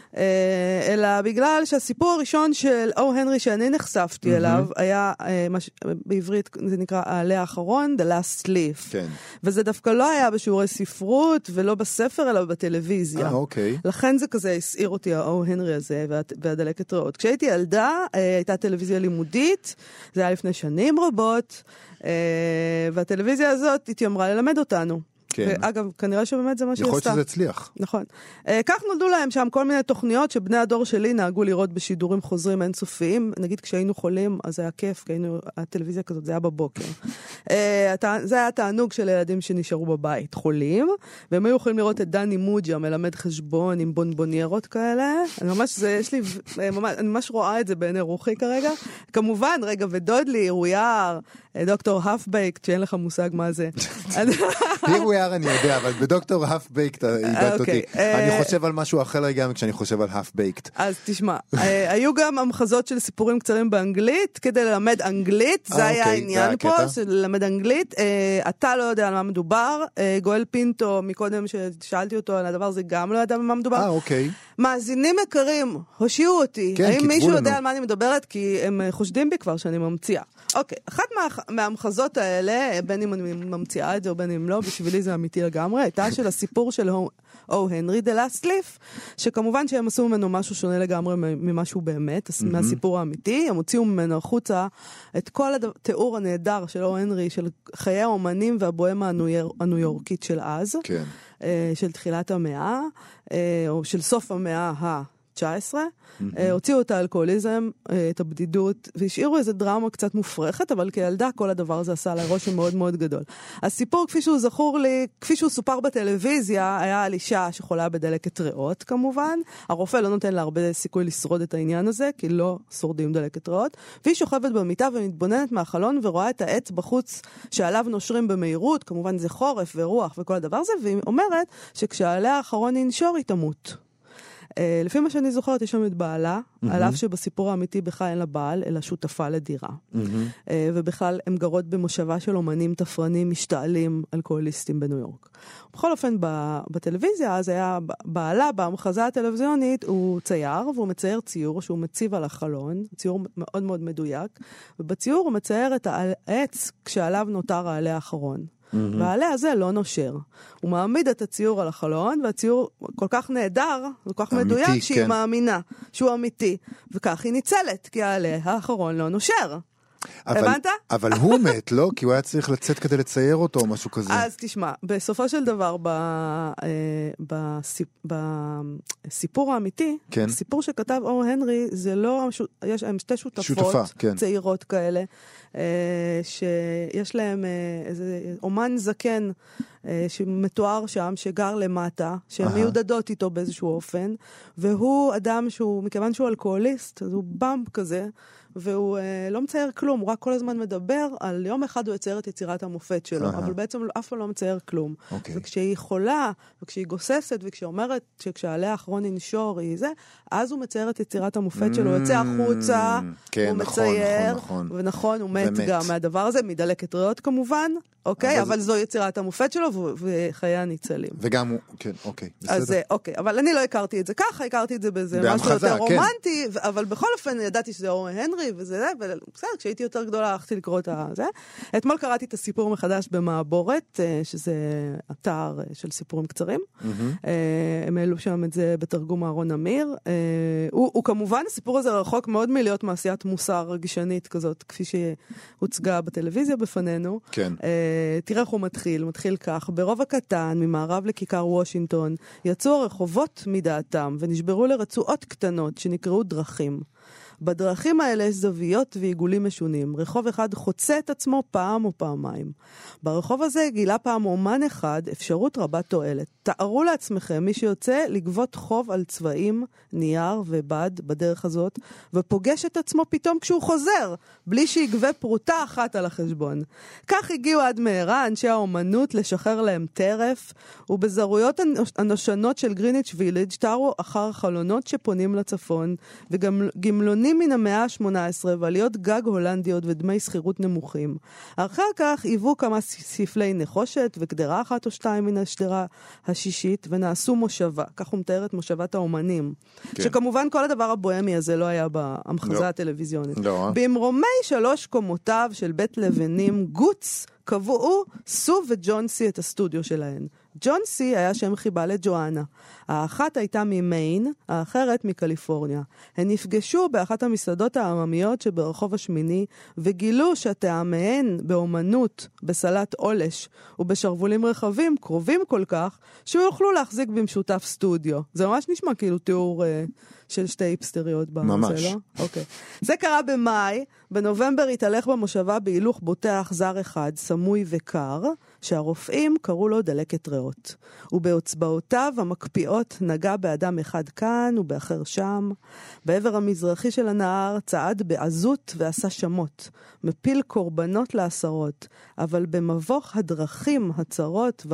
D: אלא בגלל שהסיפור הראשון של או הנרי שאני נחשפתי אליו, היה, בעברית זה נקרא העלה האחרון, The Last Leaf.
C: כן.
D: וזה דווקא לא היה בשיעורי ספרות, ולא בספר, אלא בטלוויזיה.
C: אוקיי.
D: לכן זה כזה הסעיר אותי, האו הנרי הזה, והדלקת ריאות. כשהייתי ילדה, הייתה טלוויזיה לימודית, זה היה לפני שנים רבות, והטלוויזיה הזאת התיימרה ללמד אותנו. ואגב, כנראה שבאמת זה מה שהיא עשתה.
C: יכול להיות שזה הצליח.
D: נכון. כך נולדו להם שם כל מיני תוכניות שבני הדור שלי נהגו לראות בשידורים חוזרים אינסופיים. נגיד כשהיינו חולים, אז זה היה כיף, כי היינו, הטלוויזיה כזאת, זה היה בבוקר. זה היה תענוג של ילדים שנשארו בבית, חולים, והם היו יכולים לראות את דני מוג'ה, מלמד חשבון עם בונבוניירות כאלה. אני ממש רואה את זה בעיני רוחי כרגע. כמובן, רגע ודודלי, רויאר, דוקטור האף-בייקט, שאין לך מושג מה זה.
C: רויאר אני יודע, אבל בדוקטור האף-בייקט איבדת אותי. אני חושב על משהו אחר גם כשאני חושב על האף-בייקט.
D: אז תשמע, היו גם המחזות של סיפורים קצרים באנגלית, כדי ללמד אנגלית, זה היה העניין פה, ללמד אנגלית. אתה לא יודע על מה מדובר, גואל פינטו, מקודם ששאלתי אותו על הדבר הזה, גם לא ידע על מה מדובר.
C: אוקיי.
D: מאזינים יקרים, הושיעו אותי. האם מישהו יודע על מה אני מדברת? כי הם חושדים בי כבר שאני ממציאה. אוקיי, אחת מהמחזות האלה, בין אם אני ממציאה את זה או בין אם לא, בשבילי זה אמיתי לגמרי, הייתה של הסיפור של הנרי דה לסטליף, שכמובן שהם עשו ממנו משהו שונה לגמרי ממשהו באמת, מהסיפור האמיתי, הם הוציאו ממנו החוצה את כל התיאור הנהדר של הנרי, של חיי האומנים והבוהמה הניו יורקית של אז, של תחילת המאה, או של סוף המאה ה-19, הוציאו את האלכוהוליזם, את הבדידות, והשאירו איזו דרמה קצת מופרכת, אבל כילדה כל הדבר הזה עשה לה רושם מאוד מאוד גדול. הסיפור, כפי שהוא זכור לי, כפי שהוא סופר בטלוויזיה, היה על אישה שחולה בדלקת ריאות כמובן, הרופא לא נותן לה הרבה סיכוי לשרוד את העניין הזה, כי לא שורדים דלקת ריאות, והיא שוכבת במיטה ומתבוננת מהחלון ורואה את העץ בחוץ שעליו נושרים במהירות, כמובן זה חורף ורוח וכל הדבר הזה, והיא אומרת שכשעליה האחרון ינשור היא תמות. לפי מה שאני זוכרת, יש שם את בעלה, על אף שבסיפור האמיתי בכלל אין לה בעל, אלא שותפה לדירה. ובכלל הם גרות במושבה של אומנים תפרנים, משתעלים, אלכוהוליסטים בניו יורק. בכל אופן, בטלוויזיה, אז היה בעלה, במחזה הטלוויזיונית, הוא צייר, והוא מצייר ציור שהוא מציב על החלון, ציור מאוד מאוד מדויק, ובציור הוא מצייר את העץ כשעליו נותר העלה האחרון. והעלה הזה לא נושר. הוא מעמיד את הציור על החלון, והציור כל כך נהדר, וכל כך מדויק, שהיא מאמינה שהוא אמיתי. וכך היא ניצלת, כי העלה האחרון לא נושר. הבנת?
C: אבל הוא מת, לא? כי הוא היה צריך לצאת כדי לצייר אותו או משהו כזה.
D: אז תשמע, בסופו של דבר, בסיפור האמיתי, סיפור שכתב הנרי, זה לא, יש להם שתי שותפות צעירות כאלה, שיש להם איזה אומן זקן שמתואר שם, שגר למטה, שהן מיודדות איתו באיזשהו אופן, והוא אדם שהוא, מכיוון שהוא אלכוהוליסט, אז הוא במפ כזה, והוא לא מצייר כלום, הוא רק כל הזמן מדבר על יום אחד הוא יצייר את יצירת המופת שלו, אבל בעצם אף פעם לא מצייר כלום. וכשהיא חולה, וכשהיא גוססת, וכשהיא אומרת שכשעליה האחרון ינשור היא זה, אז הוא מצייר את יצירת המופת שלו, הוא יוצא החוצה, הוא מצייר, ונכון, הוא מת גם מהדבר הזה, מדלקת ריאות כמובן, אוקיי, אבל זו יצירת המופת שלו, וחיי ניצלים.
C: וגם הוא, כן, אוקיי, בסדר.
D: אז אוקיי, אבל אני לא הכרתי את זה ככה, הכרתי את זה באיזה משהו יותר רומנטי, אבל בכל אופן ידעתי שזה הנרי, וזה, ובסדר, כשהייתי יותר גדולה, הלכתי לקרוא את זה. אתמול קראתי את הסיפור מחדש במעבורת, שזה אתר של סיפורים קצרים. הם העלו שם את זה בתרגום אהרון אמיר. הוא כמובן, הסיפור הזה רחוק מאוד מלהיות מעשיית מוסר רגישנית כזאת, כפי שהוצגה בטלוויזיה בפנינו.
C: כן.
D: תראה איך הוא מתחיל כך. ברוב הקטן, ממערב לכיכר וושינגטון, יצאו הרחובות מדעתם, ונשברו לרצועות קטנות שנקראו דרכים. בדרכים האלה יש זוויות ועיגולים משונים. רחוב אחד חוצה את עצמו פעם או פעמיים. ברחוב הזה גילה פעם אומן אחד אפשרות רבת תועלת. תארו לעצמכם מי שיוצא לגבות חוב על צבעים, נייר ובד בדרך הזאת, ופוגש את עצמו פתאום כשהוא חוזר, בלי שיגבה פרוטה אחת על החשבון. כך הגיעו עד מהרה אנשי האומנות לשחרר להם טרף, ובזרויות הנושנות של גריניץ' וילג' תארו אחר חלונות שפונים לצפון, וגם גמלונים מן המאה ה-18 ועליות גג הולנדיות ודמי שכירות נמוכים. אחר כך היוו כמה ספלי נחושת וגדרה אחת או שתיים מן השדרה השישית ונעשו מושבה. כך הוא מתאר את מושבת האומנים. כן. שכמובן כל הדבר הבוהמי הזה לא היה בהמחזה הטלוויזיונית.
C: לא.
D: במרומי 3 קומותיו של בית לבנים גוץ קבעו סו וג'ונסי את הסטודיו שלהן. ג'ונסי היה שם חיבה לג'ואנה. האחת הייתה ממיין, האחרת מקליפורניה. הן נפגשו באחת המסעדות העממיות שברחוב השמיני, וגילו שטעמיהן באומנות, בסלט אולש ובשרבולים רחבים קרובים כל כך, שיוכלו להחזיק במשותף סטודיו. זה ממש נשמע כאילו תיאור של שתי היפסטריות
C: ממש.
D: לא? אוקיי. זה קרה במאי, בנובמבר התהלך במושבה בהילוך בוטח זר אחד, סמוי וקר, שהרופאים קראו לו דלקת ריאות. ובאצבעותיו המקפיאות נגע באדם אחד כאן ובאחר שם. בעבר המזרחי של הנהר צעד בעזות ועשה שמות, מפיל קורבנות לעשרות, אבל במבוך הדרכים הצרות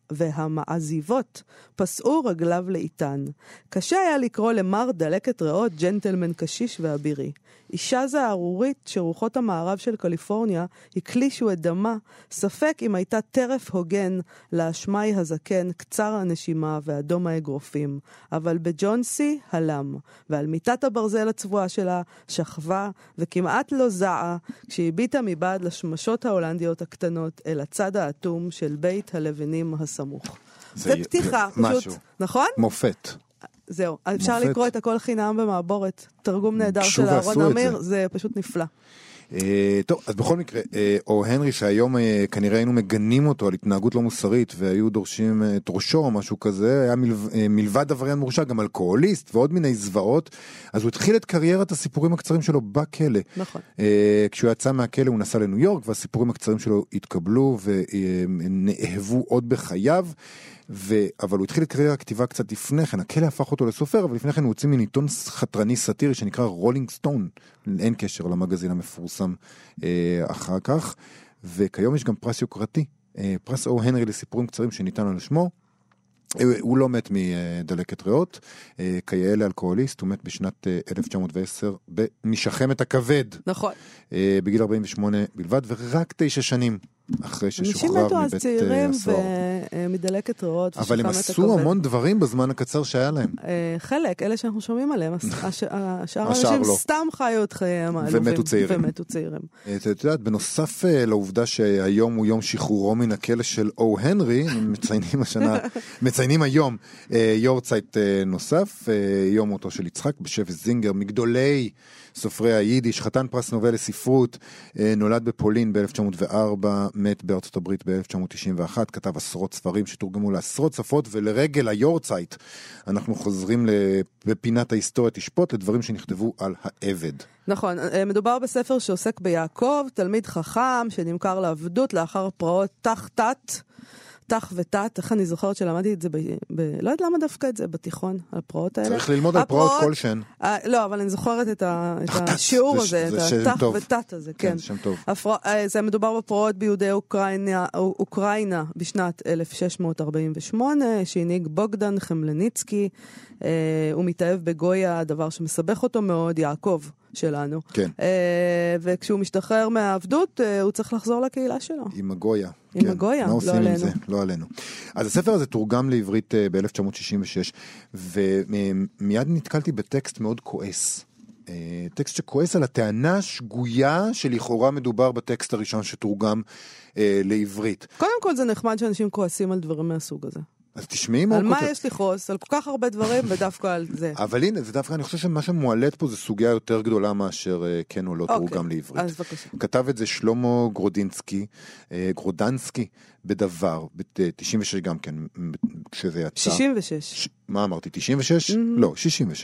D: והמעזיבות פסעו רגליו לאיתן. קשה היה לקרוא למר דלקת ריאות ג'נטלמן קשיש ואבירי. אישה זערורית שרוחות המערב של קליפורניה הקלישו את דמה, ספק אם הייתה טרף הוגן לאשמי הזקן, קצר הנשימה ואדום האגרופים. אבל בג'ונסי הלם, ועל מיטת הברזל הצבועה שלה שכבה וכמעט לא זעה, כשהביטה מבעד לשמשות ההולנדיות הקטנות אל הצד האטום של בית הלבנים הסמוך. זה פתיחה, פשוט, נכון?
C: מופת.
D: זהו, אפשר לקרוא את הכל חינם במעבורת. תרגום נהדר של אהרון אמיר, זה פשוט נפלא.
C: טוב, אז בכל מקרה, או הנרי שהיום כנראה היינו מגנים אותו על התנהגות לא מוסרית, והיו דורשים את ראשו או משהו כזה, היה מלבד עבריין מורשע, גם אלכוהוליסט ועוד מיני זוועות, אז הוא התחיל את קריירת הסיפורים הקצרים שלו בכלא.
D: נכון.
C: כשהוא יצא מהכלא הוא נסע לניו יורק, והסיפורים הקצרים שלו התקבלו ונאהבו עוד בחייו, אבל הוא התחיל את קריירת הכתיבה קצת לפני כן, הכלא הפך אותו לסופר, אבל לפני כן הוא הוציא מן עיתון חתרני סאטירי שנקרא רולינג סטון, אין קשר למגזין המפורסם אחר כך, וכיום יש גם פרס יוקרתי, פרס או הנרי לסיפורים קצרים שניתן על שמו, הוא לא מת מדלקת ריאות, כיאה לאלכוהוליסט, הוא מת בשנת 1910 משחמת הכבד.
D: נכון.
C: בגיל 48 בלבד, ורק 9 שנים אחרי ששוחרר מבית הסוהר.
D: אנשים מתו אז צעירים ומדלקת ריאות.
C: אבל הם עשו המון דברים בזמן הקצר שהיה להם.
D: חלק, אלה שאנחנו שומעים עליהם, השאר אנשים סתם חיו את חייהם העלובים. ומתו צעירים.
C: את יודעת, בנוסף לעובדה שהיום הוא יום שחרורו מן הכלא של או הנרי, מציינים היום יורצייט נוסף, יום מותו של יצחק בשבט זינגר, מגדולי סופרי היידיש, חתן פרס נובל לספרות, נולד בפולין ב-1904, מת בארצות הברית ב-1991, כתב עשרות ספרים שתורגמו לעשרות שפות, ולרגל היורצייט אנחנו חוזרים בפינת ההיסטוריה תשפוט לדברים שנכתבו על העבד.
D: נכון, מדובר בספר שעוסק ביעקב, תלמיד חכם שנמכר לעבדות לאחר פרעות תח ותת, איך אני זוכרת שלמדתי את זה לא יודעת למה דווקא את זה בתיכון, על הפרעות האלה.
C: צריך ללמוד על פרעות כלשהן.
D: לא, אבל אני זוכרת את השיעור הזה, את התח ותת הזה, כן.
C: שם טוב.
D: זה מדובר בפרעות ביהודי אוקראינה בשנת 1648, שהנהיג בוגדן חמלניצקי, הוא מתאהב בגויה, דבר שמסבך אותו מאוד, יעקב שלנו.
C: כן.
D: וכשהוא משתחרר מהעבדות, הוא צריך לחזור לקהילה שלו.
C: עם הגויה.
D: עם הגויה,
C: לא עלינו. לא עלינו. אז הספר הזה תורגם לעברית ב-1966, ומיד נתקלתי בטקסט מאוד כועס. טקסט שכועס על הטענה שגויה שלכאורה מדובר בטקסט הראשון שתורגם לעברית.
D: קודם כל זה נחמד שאנשים כועסים על דברים מהסוג הזה.
C: אז תשמעי
D: על מה יש לכעוס, על כל כך הרבה דברים ודווקא על זה.
C: אבל הנה, זה דווקא, אני חושב שמה שמועלת פה זה סוגיה יותר גדולה מאשר כן או לא תורגם לעברית.
D: אז בבקשה.
C: כתב את זה שלמה גרודנסקי בדבר, ב-96 גם כן, כשזה יצא.
D: 66.
C: מה אמרתי, 96? לא,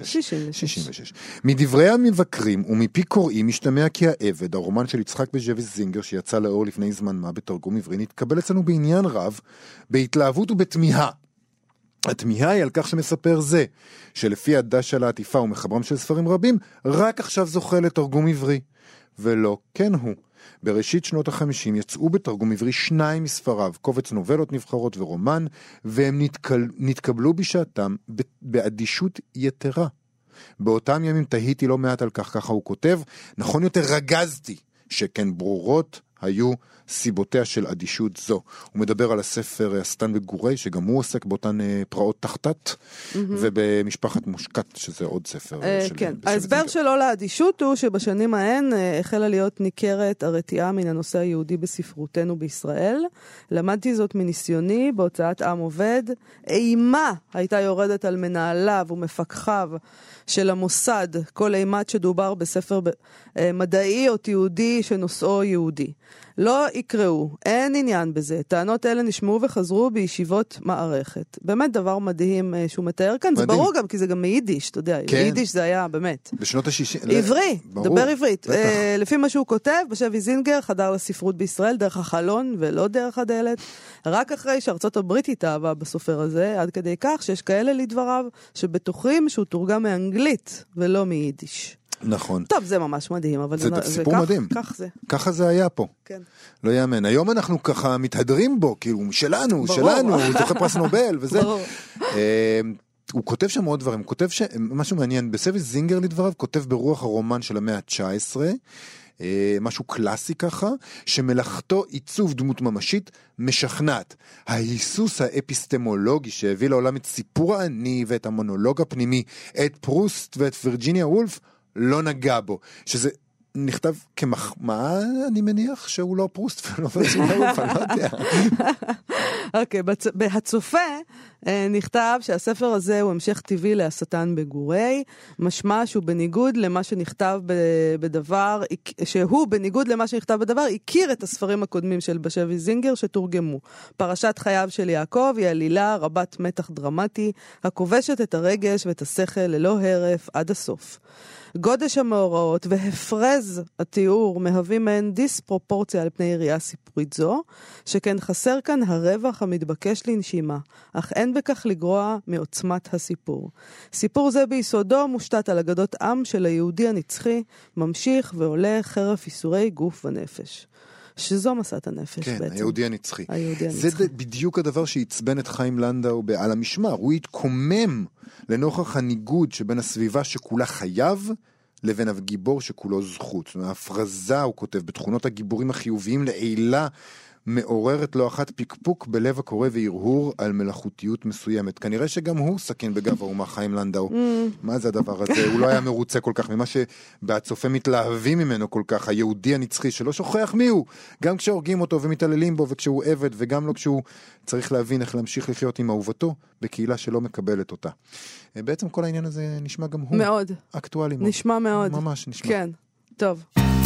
C: 66. מדברי המבקרים ומפי קוראים משתמע כי העבד, הרומן של יצחק בשבט זינגר שיצא לאור לפני זמן מה בתרגום עברי, נתקבל אצלנו בעניין רב, בהתלהבות ובתמיהה. התמיהה היא על כך שמספר זה, שלפי הדש של העטיפה ומחברם של ספרים רבים, רק עכשיו זוכה לתרגום עברי. ולא כן הוא. בראשית שנות ה-50 יצאו בתרגום עברי 2 מספריו, קובץ נובלות נבחרות ורומן, והם נתקבלו בשעתם באדישות יתרה. באותם ימים תהיתי לא מעט על כך, ככה הוא כותב, נכון יותר רגזתי, שכן ברורות היו סיבותיה של אדישות זו. הוא מדבר על הספר השטן וגורי, שגם הוא עוסק באותן פרעות תחתת, ובמשפחת מושקת, שזה עוד ספר.
D: כן, ההסבר שלו לאדישות הוא שבשנים ההן החלה להיות ניכרת הרתיעה מן הנושא היהודי בספרותנו בישראל. למדתי זאת מניסיוני בהוצאת עם עובד. אימה הייתה יורדת על מנהליו ומפקחיו של המוסד, כל אימת שדובר בספר מדעי או תיעודי שנושאו יהודי. לא יקראו, אין עניין בזה. טענות אלה נשמעו וחזרו בישיבות מערכת. באמת דבר מדהים שהוא מתאר כאן. מדהים. זה ברור גם, כי זה גם מיידיש, אתה יודע. כן. יידיש זה היה, באמת.
C: בשנות ה-60.
D: עברי, דבר עברית. לפי מה שהוא כותב, בשבי זינגר חדר לספרות בישראל דרך החלון ולא דרך הדלת. רק אחרי שארצות הברית התאהבה בסופר הזה, עד כדי כך שיש כאלה לדבריו, שבטוחים שהוא תורגם מאנגלית ולא מיידיש.
C: נכון.
D: טוב, זה ממש מדהים, אבל
C: זה סיפור מדהים.
D: כך זה.
C: ככה זה היה פה.
D: כן.
C: לא יאמן. היום אנחנו ככה מתהדרים בו, כאילו, שלנו, הוא זוכה פרס נובל, וזה.
D: ברור.
C: הוא כותב שם עוד דברים, הוא כותב משהו מעניין, בסבי זינגר לדבריו, כותב ברוח הרומן של המאה ה-19, משהו קלאסי ככה, שמלאכתו עיצוב דמות ממשית משכנעת. ההיסוס האפיסטמולוגי שהביא לעולם את סיפור העני ואת המונולוג הפנימי, את פרוסט ואת וירג'יניה וולף, לא נגע בו. שזה נכתב כמחמאה, אני מניח שהוא לא פרוסט ולא וירג'יניה וולף, אני לא יודע.
D: אוקיי, בהצופה נכתב שהספר הזה הוא המשך טבעי להשטן בגורי, משמע שהוא בניגוד למה שנכתב בדבר, הכיר את הספרים הקודמים של בשבי זינגר שתורגמו. פרשת חייו של יעקב היא עלילה רבת מתח דרמטי, הכובשת את הרגש ואת השכל ללא הרף עד הסוף. גודש המאורעות והפרז התיאור מהווים מהן דיספרופורציה על פני יריעה סיפורית זו, שכן חסר כאן הרווח המתבקש לנשימה, אך אין בכך לגרוע מעוצמת הסיפור. סיפור זה ביסודו מושתת על אגדות עם של היהודי הנצחי, ממשיך ועולה חרף איסורי גוף ונפש. שזו מסעת הנפש
C: כן,
D: בעצם.
C: היהודי הנצחי.
D: היהודי
C: זה
D: הנצחי.
C: בדיוק הדבר שהצבן את חיים לנדאו על המשמר. הוא התקומם לנוכח הניגוד שבין הסביבה שכולה חייב, לבין הגיבור שכולו זכות. זאת אומרת, ההפרזה, הוא כותב, בתכונות הגיבורים החיוביים לעילה, מעוררת לו אחת פיקפוק בלב הקורא והרהור על מלאכותיות מסוימת. כנראה שגם הוא סכין בגב האומה, חיים לנדאו. מה זה הדבר הזה? הוא לא היה מרוצה כל כך ממה שבצופה מתלהבים ממנו כל כך, היהודי הנצחי שלא שוכח מי הוא. גם כשהורגים אותו ומתעללים בו וכשהוא עבד, וגם לא כשהוא צריך להבין איך להמשיך לחיות עם אהובתו בקהילה שלא מקבלת אותה. בעצם כל העניין הזה נשמע גם הוא.
D: מאוד.
C: אקטואלי מאוד.
D: נשמע מאוד.
C: ממש נשמע.
D: כן, טוב.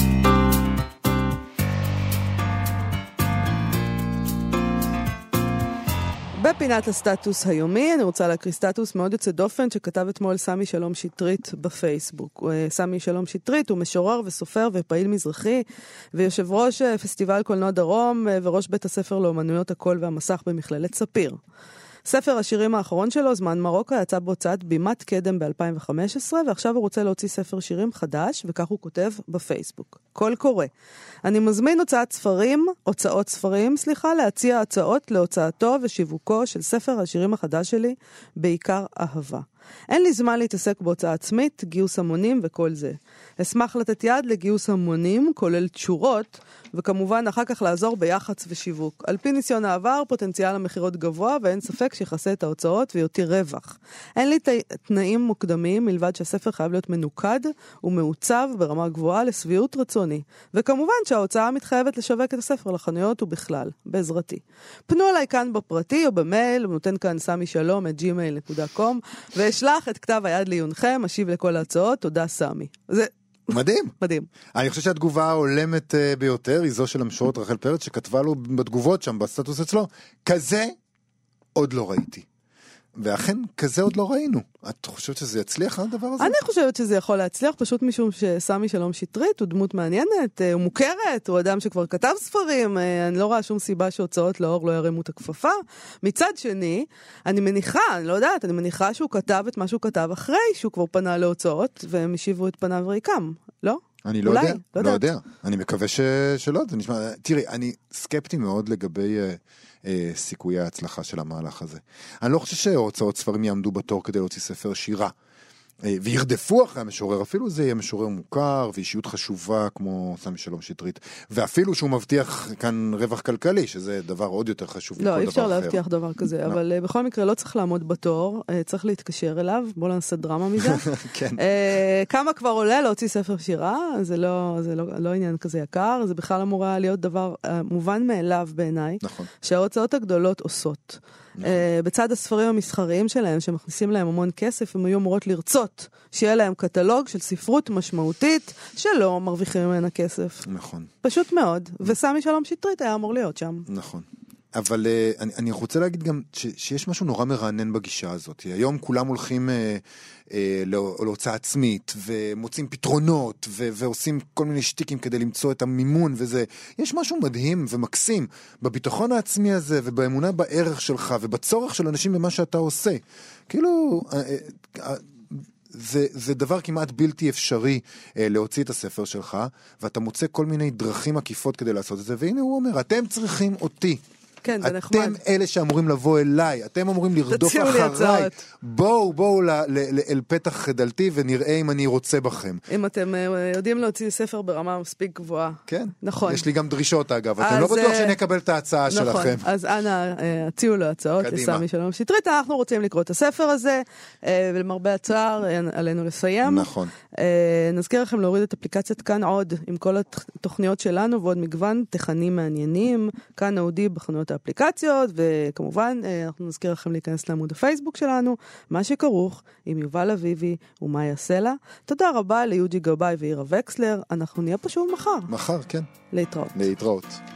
D: בפינת הסטטוס היומי, אני רוצה להקריא סטטוס מאוד יוצא דופן שכתב אתמול סמי שלום שטרית בפייסבוק. סמי שלום שטרית הוא משורר וסופר ופעיל מזרחי, ויושב ראש פסטיבל קולנוע דרום וראש בית הספר לאומנויות הקול והמסך במכללת ספיר. ספר השירים האחרון שלו, זמן מרוקו, יצא בהוצאת בימת קדם ב-2015, ועכשיו הוא רוצה להוציא ספר שירים חדש, וכך הוא כותב בפייסבוק. קול קורא. אני מזמין הוצאות ספרים, להציע הצעות להוצאתו ושיווקו של ספר השירים החדש שלי, בעיקר אהבה. אין לי זמן להתעסק בהוצאה עצמית, גיוס המונים וכל זה. אשמח לתת יד לגיוס המונים, כולל תשורות, וכמובן אחר כך לעזור ביחץ ושיווק. על פי ניסיון העבר, פוטנציאל המחירות גבוה, ואין ספק שיחסה את ההוצאות ויותיר רווח. אין לי תנאים מוקדמים, מלבד שהספר חייב להיות מנוקד ומעוצב ברמה גבוהה לסביעות רצוני. וכמובן שההוצאה מתחייבת לשווק את הספר לחנויות ובכלל, בעזרתי. פנו אליי כאן בפרטי או במייל, ונותן כאן sami.shalom@gmail.com, ואשלח את כתב היד לעיונכם, אשיב לכל ההצעות. תודה סמי. זה
C: מדהים.
D: מדהים.
C: אני חושב שהתגובה ההולמת ביותר היא זו של המשוררת רחל פרץ, שכתבה לו בתגובות שם בסטטוס אצלו, כזה עוד לא ראיתי. ואכן, כזה עוד לא ראינו. את חושבת שזה יצליח הדבר הזה?
D: אני חושבת שזה יכול להצליח, פשוט משום שסמי שלום שטרית הוא דמות מעניינת, הוא מוכרת, הוא אדם שכבר כתב ספרים, אני לא רואה שום סיבה שהוצאות לאור לא ירימו את הכפפה. מצד שני, אני מניחה שהוא כתב את מה שהוא כתב אחרי שהוא כבר פנה להוצאות, והם השיבו את פניו ריקם, לא?
C: אני לא יודע. אני מקווה שלא. תראי, אני סקפטי מאוד לגבי סיכויי ההצלחה של המהלך הזה. אני לא חושב שהוצאות ספרים יעמדו בתור כדי להוציא ספר שירה. וירדפו אחרי המשורר, אפילו זה יהיה משורר מוכר ואישיות חשובה כמו סמי שלום שטרית, ואפילו שהוא מבטיח כאן רווח כלכלי, שזה דבר עוד יותר חשוב מכל דבר אחר.
D: לא, אי אפשר להבטיח דבר כזה, אבל בכל מקרה לא צריך לעמוד בתור, צריך להתקשר אליו, בואו נעשה דרמה מזה.
C: כן.
D: כמה כבר עולה להוציא ספר שירה, זה לא עניין כזה יקר, זה בכלל אמורה להיות דבר מובן מאליו בעיניי, שההוצאות הגדולות עושות. בצד הספרים המסחריים שלהם, שמכניסים להם המון כסף, הם היו אמורות לרצות שיהיה להם קטלוג של ספרות משמעותית, שלא מרוויחים ממנה כסף.
C: נכון.
D: פשוט מאוד. וסמי שלום שטרית היה אמור להיות שם.
C: נכון. אבל אני רוצה להגיד גם שיש משהו נורא מרענן בגישה הזאת. היום כולם הולכים להוצאה עצמית, ומוצאים פתרונות, ועושים כל מיני שטיקים כדי למצוא את המימון, וזה, יש משהו מדהים ומקסים בביטחון העצמי הזה, ובאמונה בערך שלך, ובצורך של אנשים במה שאתה עושה. כאילו, זה דבר כמעט בלתי אפשרי להוציא את הספר שלך, ואתה מוצא כל מיני דרכים עקיפות כדי לעשות את זה, והנה הוא אומר, אתם צריכים אותי.
D: כן, זה נחמד.
C: אתם אלה שאמורים לבוא אליי, אתם אמורים לרדוף אחריי. בואו אל פתח דלתי ונראה אם אני רוצה בכם.
D: אם אתם יודעים להוציא ספר ברמה מספיק גבוהה.
C: כן.
D: נכון.
C: יש לי גם דרישות אגב, אתם לא בטוח שאני אקבל את ההצעה שלכם.
D: אז אנא, הציעו לו הצעות לסמי שלום שטרית, אנחנו רוצים לקרוא את הספר הזה, ולמרבה הצער עלינו לסיים.
C: נכון.
D: נזכיר לכם להוריד את אפליקציית כאן עוד, עם כל התוכניות שלנו, ועוד מגוון תכנים מעניינים, כאן אודי בחנויות האפליקציות, וכמובן אנחנו נזכיר לכם להיכנס לעמוד הפייסבוק שלנו, מה שכרוך עם יובל אביבי ומאיה סלע. תודה רבה ליוג'י גבאי ואירה וקסלר, אנחנו נהיה פשוט מחר.
C: מחר, כן.
D: להתראות.
C: להתראות.